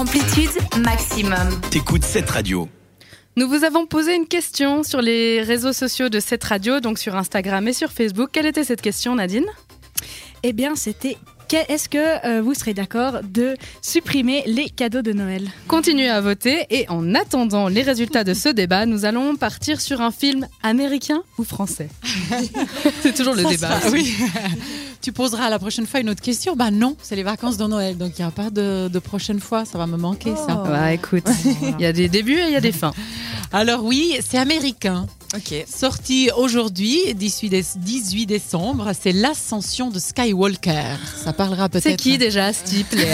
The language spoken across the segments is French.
Amplitude maximum. T'écoutes cette radio. Nous vous avons posé une question sur les réseaux sociaux de cette radio, donc sur Instagram et sur Facebook. Quelle était cette question, Nadine ? Eh bien, c'était est-ce que vous serez d'accord de supprimer les cadeaux de Noël ? Continuez à voter et en attendant les résultats de ce débat, nous allons partir sur un film américain ou français. C'est toujours le débat. Oui. Tu poseras la prochaine fois une autre question. Bah non, c'est les vacances de Noël, donc il n'y a pas de prochaine fois. Ça va me manquer, ça. Bah écoute, il y a des débuts et il y a des fins. Alors oui, c'est américain. Ok. Sorti aujourd'hui, 18 décembre, c'est l'ascension de Skywalker. Ça parlera peut-être... C'est qui déjà ce type, Léa ?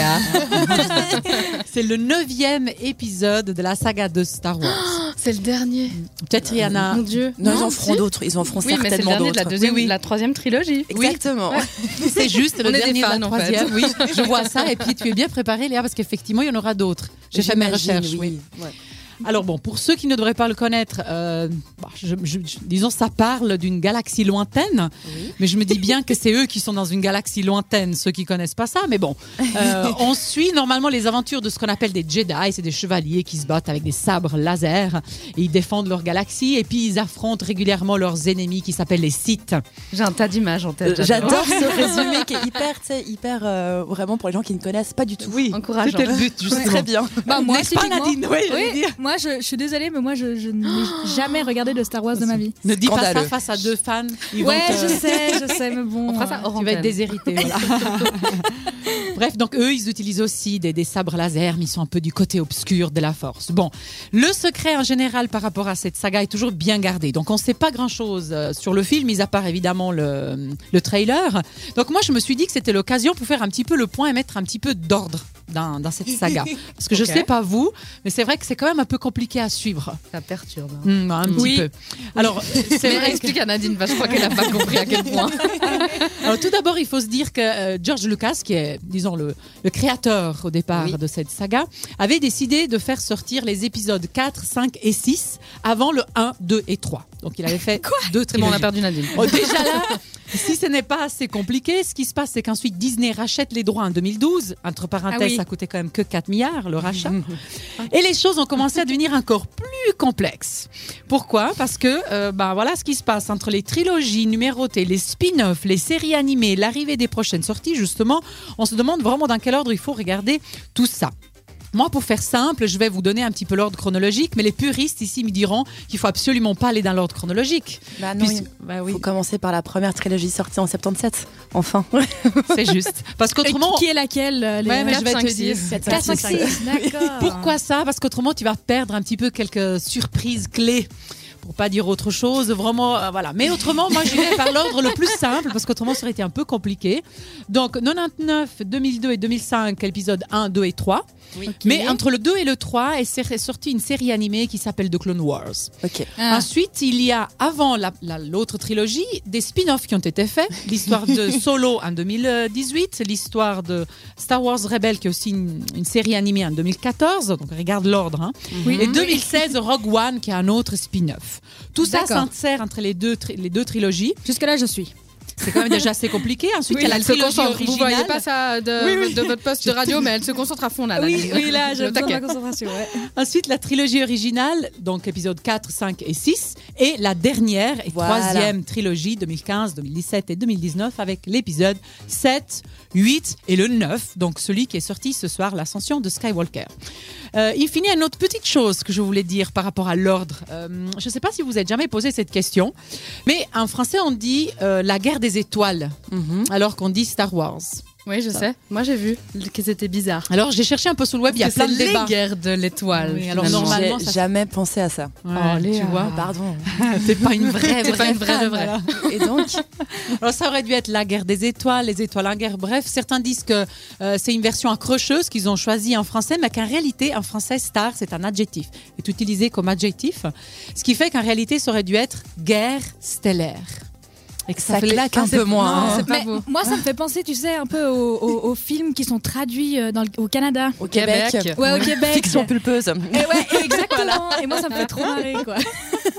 C'est le 9e épisode de la saga de Star Wars. C'est le dernier. Peut-être il y en a... Mon Dieu. Non, ils en feront d'autres. Ils en feront Oui, mais c'est le certainement dernier d'autres. de la deuxième, de la troisième trilogie. Exactement. C'est juste le On est dernier des fans, de la en fait. troisième. Oui, je vois ça. Et puis tu es bien préparée, Léa, parce qu'effectivement, il y en aura d'autres. J'ai fait mes J'imagine, recherches. Oui. Ouais. Alors bon, pour ceux qui ne devraient pas le connaître, disons ça parle d'une galaxie lointaine, mais je me dis bien que c'est eux qui sont dans une galaxie lointaine, ceux qui connaissent pas ça, mais bon. On suit normalement les aventures de ce qu'on appelle des Jedi, c'est des chevaliers qui se battent avec des sabres laser, et ils défendent leur galaxie, et puis ils affrontent régulièrement leurs ennemis qui s'appellent les Sith. J'ai un tas d'images en tête. J'adore ce résumé qui est hyper vraiment pour les gens qui ne connaissent pas du tout. Oui, encourageant. c'était le but, justement. Très bien. Bah, moi, N'est-ce pas, typiquement- Nadine? Oui, j'allais Oui, dire. moi je suis désolée, mais moi je n'ai jamais regardé de Star Wars de ma vie. Ne dis pas ça Scandaleux. face à deux fans. Ils Ouais, vont te- je sais, mais bon. On fera ça hors Tu vas être antenne. déshérité. Voilà. Bref, donc eux, ils utilisent aussi des sabres laser, mais ils sont un peu du côté obscur de la force. Bon, le secret en général par rapport à cette saga est toujours bien gardé. Donc on ne sait pas grand-chose sur le film, mis à part évidemment le trailer. Donc moi, je me suis dit que c'était l'occasion pour faire un petit peu le point et mettre un petit peu d'ordre dans cette saga. Parce que je Ok. sais pas vous, mais c'est vrai que c'est quand même un peu compliqué à suivre. Ça perturbe. Un petit Oui. peu. Alors, c'est Mais vrai que... explique à Nadine, je crois qu'elle n'a pas compris à quel point. Alors, tout d'abord, il faut se dire que George Lucas, qui est, disons, le créateur au départ de cette saga, avait décidé de faire sortir les épisodes 4, 5 et 6 avant le 1, 2 et 3. Donc, il avait fait deux C'est bon, on a trilogies. perdu Nadine. Oh, déjà là, si ce n'est pas assez compliqué, ce qui se passe, c'est qu'ensuite Disney rachète les droits en 2012. Entre parenthèses, Ah oui. ça coûtait quand même que 4 milliards, le rachat. Et les choses ont commencé à devenir encore plus complexes. Pourquoi ? Parce que, voilà ce qui se passe entre les trilogies numérotées, les spin-offs, les séries animées, l'arrivée des prochaines sorties, justement, on se demande vraiment dans quel ordre il faut regarder tout ça. Moi, pour faire simple, je vais vous donner un petit peu l'ordre chronologique, mais les puristes ici me diront qu'il faut absolument pas aller dans l'ordre chronologique. Bah non, Bah oui, faut commencer par la première trilogie sortie en 77. Enfin. c'est juste. Parce Et qu'autrement, qui est laquelle Ouais, mais je vais 4, te 5, dire. 6. 4, 5, 6, d'accord. Pourquoi ça ? Parce qu'autrement, tu vas perdre un petit peu quelques surprises clés. Pour pas dire autre chose, vraiment, voilà. Mais autrement, moi, j'irais par l'ordre le plus simple, parce qu'autrement, ça aurait été un peu compliqué. Donc, 99, 2002 et 2005, épisodes 1, 2 et 3. Oui. Mais entre le 2 et le 3 est sortie une série animée qui s'appelle The Clone Wars. Ok. Ah. Ensuite, il y a, avant l'autre trilogie, des spin-offs qui ont été faits. L'histoire de Solo en 2018, l'histoire de Star Wars Rebels, qui est aussi une série animée en 2014. Donc, regarde l'ordre. Hein. Et 2016, Rogue One, qui est un autre spin-off. Tout ça D'accord. s'insère entre les deux trilogies. Jusque-là, je suis. C'est quand même déjà assez compliqué. Ensuite, il y a la Elle se trilogie concentre. originale. Vous voyez pas ça de votre poste de radio, mais elle se concentre à fond là. Nadine. là, j'ai Le besoin de ma taquet. concentration. Ouais. Ensuite, la trilogie originale, donc épisodes 4, 5 et 6. Et la dernière et Voilà. troisième trilogie, 2015, 2017 et 2019, avec l'épisode 7, 8 et le 9. Donc celui qui est sorti ce soir, l'ascension de Skywalker. Il finit une autre petite chose que je voulais dire par rapport à l'ordre. Je ne sais pas si vous êtes jamais posé cette question, mais en français, on dit la guerre des étoiles, alors qu'on dit Star Wars. Oui, je sais. Moi, j'ai vu que c'était bizarre. Alors, j'ai cherché un peu sur le web, il y a Parce que plein de c'est débats. les guerres de l'étoile. Oui, alors finalement. normalement, J'ai ça- jamais pensé à ça. Ouais, Oh, Léa. tu vois. Pardon. T'es pas une vraie, T'es pas une vraie de fan, vraie. voilà. Et donc, Alors ça aurait dû être la guerre des étoiles, les étoiles en guerre. Bref, certains disent que c'est une version accrocheuse qu'ils ont choisie en français, mais qu'en réalité, en français, star, c'est un adjectif. C'est utilisé comme adjectif. Ce qui fait qu'en réalité, ça aurait dû être guerre stellaire. Et que ça fait- claque un peu moins. non, hein. c'est pas Mais beau. moi, ça me fait penser, tu sais, un peu aux films qui sont traduits au Canada. Au Québec. Ouais, au Québec. Fiction pulpeuse. Et ouais, exactement. Et moi, ça me fait trop marrer, quoi.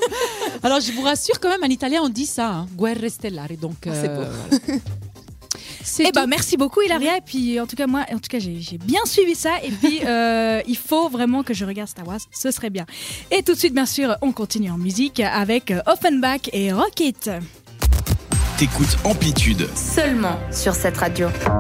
Alors, je vous rassure quand même, en italien, on dit ça, hein, guerre stellare. Donc, c'est beau. voilà. Eh ben, merci beaucoup Hilaria. Et puis en tout cas j'ai bien suivi ça. Et puis il faut vraiment que je regarde Star Wars. Ce serait bien. Et tout de suite, bien sûr, on continue en musique avec Offenbach et Rocket. T'écoutes Amplitude. Seulement sur cette radio.